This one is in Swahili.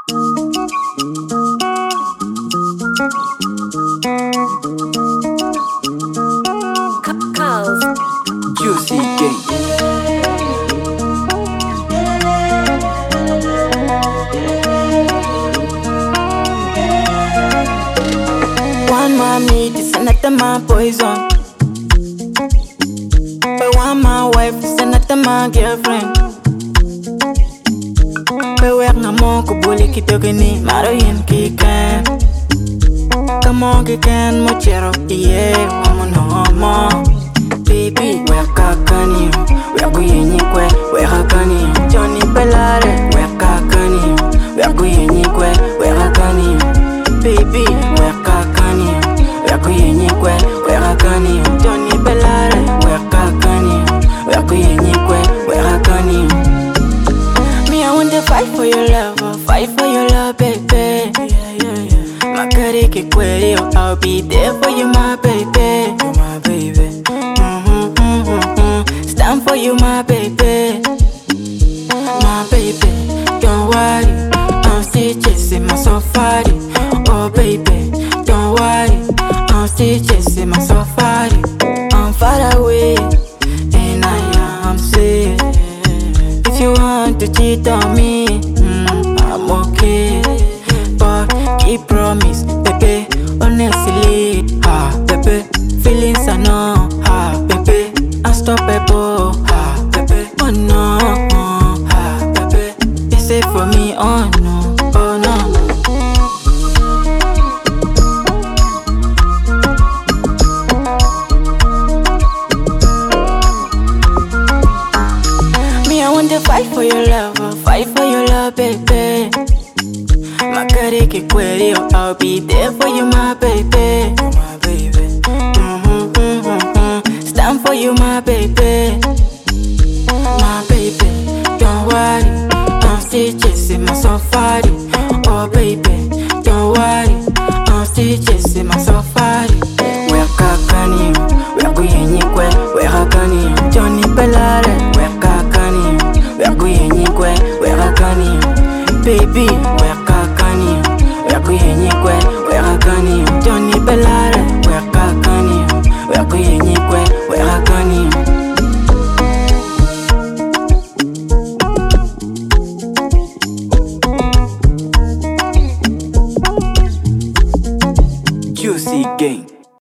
Juicy Gate. One man meat is another man poison. But one man wife is another man girlfriend. But we're no more kubuli kitogini maro yen kikan. Come on kikan mochero yeah woman homo. Baby we're kakani, we're going kwe, we're kakani. Johnny Pelare, we're kakani, we're going kwe, we're kakani. Baby we're kakani, we're going kwe, we're kakani. Johnny Pelare, we're kakani, we're going kwe, we're kakani. Me I want to fight for your love, fight for your love, baby. Makari kikweli, I'll be there for you, my baby. You my baby. Stand for you, my baby. My baby, don't worry, I'm still chasing my safari. Oh baby, don't worry, I'm still chasing my safari. I'm far away, and I am safe. If you want to cheat on me, I'm okay. But keep promise, baby, honestly. Baby, feelings I know. Baby, unstoppable. Baby, oh no. Baby, it's it for me, oh no, oh no. Me, I want to fight for your love, fight for your love, baby. Makari kikweli, I'll be there for you, my baby. My baby. Stand for you, my baby. My baby, don't worry, I'm still chasing my safari. Oh baby, don't worry, I'm still chasing my safari. We're kakani, we're going kwe, we're kakani. Johnny Pelare, we're kakani, we're going kwe, we're kakani. Baby, we're kakani, we're going kwe, we're kakani. Johnny Pelare, we're kakani, we're going kwe, we're kakani.